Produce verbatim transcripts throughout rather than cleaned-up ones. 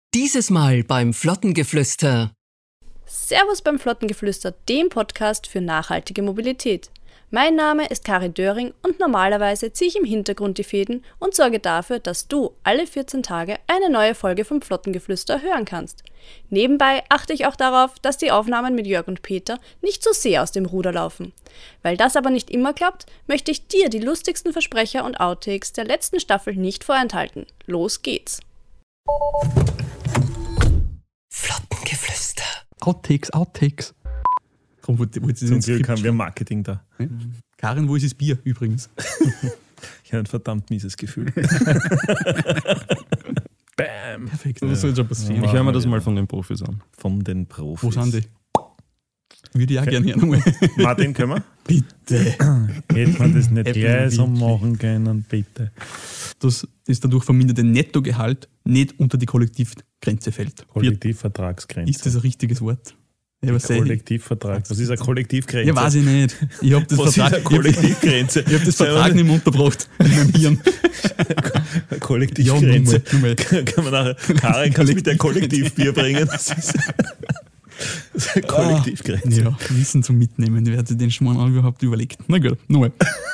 Dieses Mal beim Flottengeflüster. Servus beim Flottengeflüster, dem Podcast für nachhaltige Mobilität. Mein Name ist Karin Döring und normalerweise ziehe ich im Hintergrund die Fäden und sorge dafür, dass du alle vierzehn Tage eine neue Folge vom Flottengeflüster hören kannst. Nebenbei achte ich auch darauf, dass die Aufnahmen mit Jörg und Peter nicht so sehr aus dem Ruder laufen. Weil das aber nicht immer klappt, möchte ich dir die lustigsten Versprecher und Outtakes der letzten Staffel nicht vorenthalten. Los geht's! Flottengeflüster. Outtakes, Outtakes. Komm, wo, wo Zum Glück haben wir Marketing da. Ja? Karin, wo ist das Bier übrigens? Ich habe ein verdammt mieses Gefühl. Bam! Perfekt, was soll schon passieren? Ich höre mir das mal von den Profis an. Von den Profis. Wo sind die? Würde ich auch gerne hören. Martin, können wir? Bitte. Hätte man das nicht Hätten gleich so wirklich. machen können, bitte. Dass das dadurch verminderte Nettogehalt nicht unter die Kollektivgrenze fällt. Kollektivvertragsgrenze. Ist das ein richtiges Wort? Ja, was Kollektivvertrag. Was ist eine Kollektivgrenze? Ja, weiß ich nicht. Ich habe das Was Vertrag, ist eine Kollektivgrenze? Ich habe das Vertrag nicht mehr untergebracht in meinem Hirn. Kollektivgrenze. Ja, nur mal, nur mal. Kann man nachher, Karin, kannst du mit ein Kollektivbier bringen? Das ist, das ist eine Kollektivgrenze. Ja, Wissen zum Mitnehmen. Wer hat sich den Schmarrn überhaupt überlegt? Na gut, nochmal.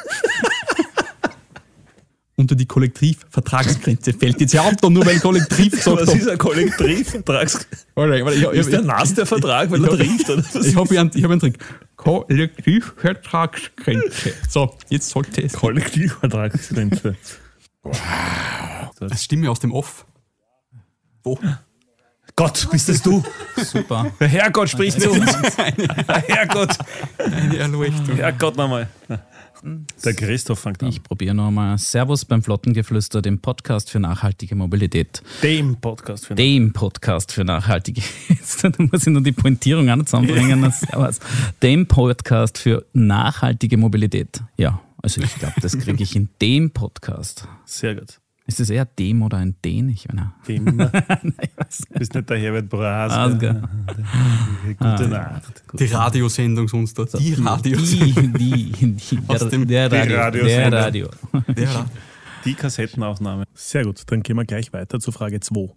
Unter die Kollektivvertragsgrenze fällt jetzt ja auch da, nur weil Kollektiv gesagt Was habe. ist ein Kollektivvertragsgrenze? Alright, ich, ich, Ist der nass, der Vertrag, weil ich, er ich, trinkt? Oder was? Ich habe einen, ich hab einen Trick. Kollektivvertragsgrenze. So, jetzt sollte es. Kollektivvertragsgrenze. Das Stimme aus dem Off. Wo? Gott, bist das du? Super. Der Herrgott spricht zu uns. Der Herrgott. Eine Erleuchtung. Herrgott nochmal. Der Christoph fängt an. Ich probiere nochmal. Servus beim Flottengeflüster, dem Podcast für nachhaltige Mobilität. Dem Podcast für Dem Podcast für nachhaltige. Jetzt da muss ich noch die Pointierung auch noch zusammenbringen. Servus. Dem Podcast für nachhaltige Mobilität. Ja, also ich glaube, das kriege ich in dem Podcast. Sehr gut. Ist das eher dem oder ein den? Ich meine, Dem. nein, ich weiß nicht. Bist nicht der Herbert Bras. Ah, Gute Ah, Nacht. Die Radiosendung sonst da. Die Radiosendung. Die, die, die, Aus der, dem- der die Radio. Radiosendung. Der Radio. Ja. Die Kassettenaufnahme. Sehr gut, dann gehen wir gleich weiter zu Frage zwei.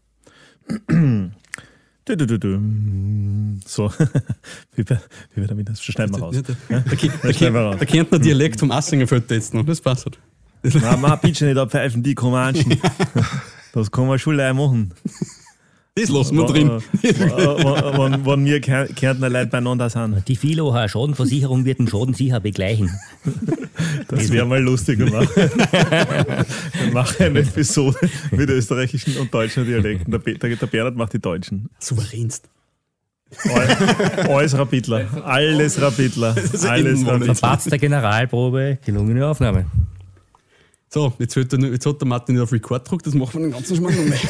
Du, du, du, du. So, wie wir, wie wir damit, das schneiden wir raus. Da, da, da, Das schneiden wir raus. da kennt man Dialekt vom Assinger fällt jetzt noch. Das passt halt. Nein, mach bitte nicht abpfeifen, die Kommunischen. Das kann man schon leicht machen. Das lassen wir drin. Wenn, wenn wir Kärntner Leute beieinander sind. Die Viloha Schadenversicherung wird den Schaden sicher begleichen. Das wäre mal lustig gemacht. Wir machen eine Episode mit österreichischen und deutschen Dialekten. Der, Peter, der Bernhard macht die Deutschen. Souveränst. All, alles Rapidler. Alles Rapidler. Alles Rapidler. Verpatzt der Generalprobe, gelungene Aufnahme. So, jetzt hat, der, jetzt hat der Martin nicht auf Record gedruckt, das machen wir den ganzen Schmarrn noch mehr.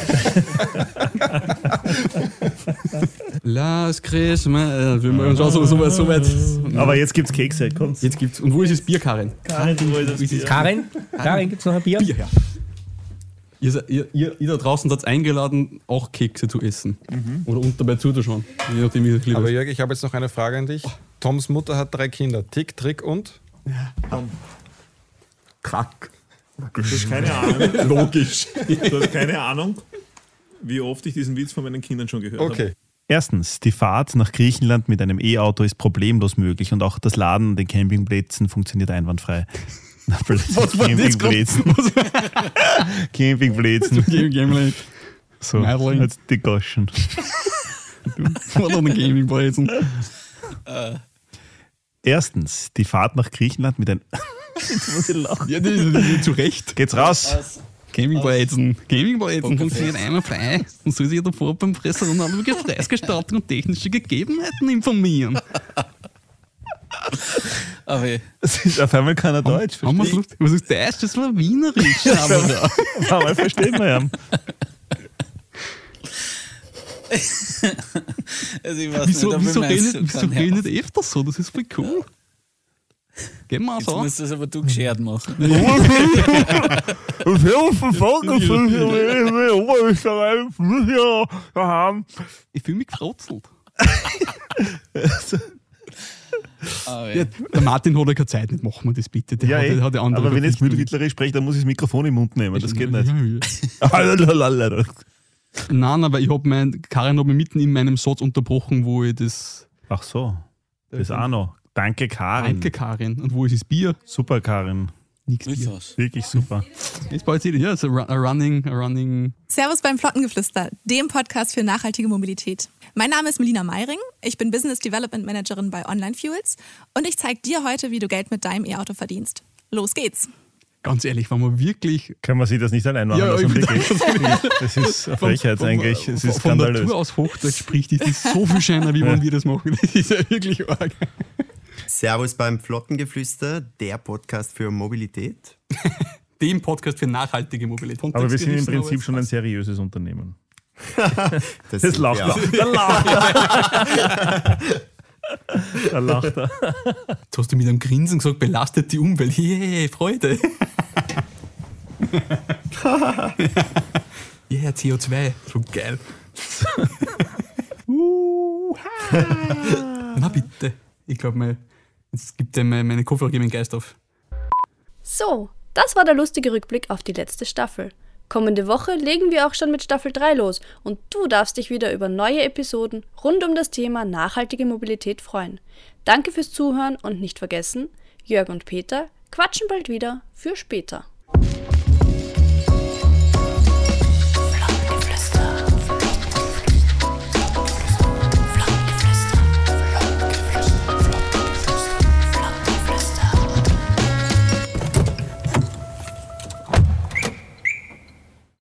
Las Christmas, wenn wir uns auch so, so, so weit. Aber jetzt gibt's Kekse. Kommt's. Jetzt gibt's. Und wo ist das Bier, Karin? Karin, wo ist das Bier? Karin, Karin, gibt's noch ein Bier? Bier her. Ihr, seid- ihr, ihr, ihr da draußen seid eingeladen, auch Kekse zu essen. Oder und dabei zuzuschauen. Je nachdem, wie ihr lieber. Aber Jörg, ich habe jetzt noch eine Frage an dich. Toms Mutter hat drei Kinder. Tick, Trick und? Krack. Du hast keine Ahnung. Logisch. Du hast keine Ahnung, wie oft ich diesen Witz von meinen Kindern schon gehört habe. Okay. Erstens, die Fahrt nach Griechenland mit einem E-Auto ist problemlos möglich und auch das Laden an den Campingplätzen funktioniert einwandfrei. Was war das Campingplätzen. Campingplätzen. Gaming So, Meidling. jetzt die Goschen. Oder eine Gaming-Plätzen. Erstens, die Fahrt nach Griechenland mit einem... Jetzt muss ich lachen. Ja, das ist nicht zu Recht. Geht's raus. Gaming-Plätzen. Gaming-Plätzen funktioniert einmal frei. Und soll sich davor beim Fresser und über Preisgestaltung und technische Gegebenheiten informieren. Aber Das ist, auf einmal kann er Deutsch. Haben wir's lustig? Was ist Deutsch? Das war Wienerisch. Aber Auf einmal versteht man ja. also ich weiß wieso, nicht, wieso ob ich redet meins wieso kann, ja. redet öfter so? Das ist voll cool. Gehen wir Jetzt so. musst du das aber du geschert machen. Ich fühle mich gefrotzelt. Ah, Ja, der Martin hat ja keine Zeit, nicht machen wir das bitte. Der Ja, hat, ey, der hat ja andere aber wenn ich jetzt Verpflichtungen. Mittelhittlerisch spreche, dann muss ich das Mikrofon im Mund nehmen. Das geht nicht. Ja, ja. Nein, aber ich hab mein, Karin hat mich mitten in meinem Satz unterbrochen, wo ich das... Ach so, das auch noch. Danke, Karin. Danke, Karin. Und wo ist das Bier? Super, Karin. Nix Bier. Wirklich super. Jetzt bald wieder, ja, so a running, a running... Servus beim Flottengeflüster, dem Podcast für nachhaltige Mobilität. Mein Name ist Melina Meiring, ich bin Business Development Managerin bei Online Fuels und ich zeige dir heute, wie du Geld mit deinem E-Auto verdienst. Los geht's! Ganz ehrlich, wenn man wirklich... Kann man sich das nicht allein machen Ja, lassen? ich Wirklich? Das ist eine Frechheit eigentlich. Es ist von skandalös. Natur aus Hochdeutsch spricht, ist das so viel schöner, wie wenn wir das machen. Das ist ja wirklich arg. Servus beim Flottengeflüster, der Podcast für Mobilität. Dem Podcast für nachhaltige Mobilität. Aber wir sind im Prinzip schon ein seriöses Unternehmen. Das, Das lacht ja. er. Da lacht er. Da lacht er. Jetzt hast du mit einem Grinsen gesagt, belastet die Umwelt. Yeah, Freude. Yeah, C O zwei. So geil. Na bitte. Ich glaube, jetzt gibt ja meine Kopfhörer geben den Geist auf. So, das war der lustige Rückblick auf die letzte Staffel. Kommende Woche legen wir auch schon mit Staffel drei los und du darfst dich wieder über neue Episoden rund um das Thema nachhaltige Mobilität freuen. Danke fürs Zuhören und nicht vergessen, Jörg und Peter quatschen bald wieder für später.